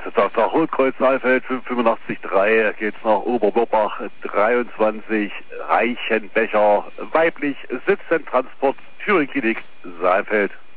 Tag Hohlkreuz Saalfeld 585-3 geht's nach Oberwörbach 23 Reichenbecher weiblich Sitzentransport Thüringen Klinik Saalfeld.